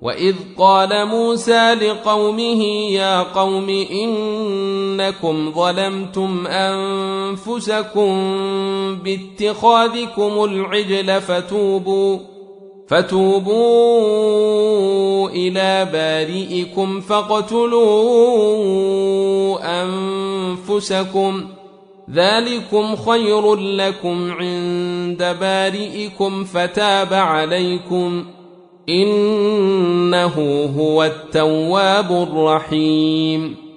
وإذ قال موسى لقومه يا قوم إنكم ظلمتم أنفسكم باتخاذكم العجل فتوبوا إلى بارئكم فاقتلوا أنفسكم ذلكم خير لكم عند بارئكم فتاب عليكم إنه هو التواب الرحيم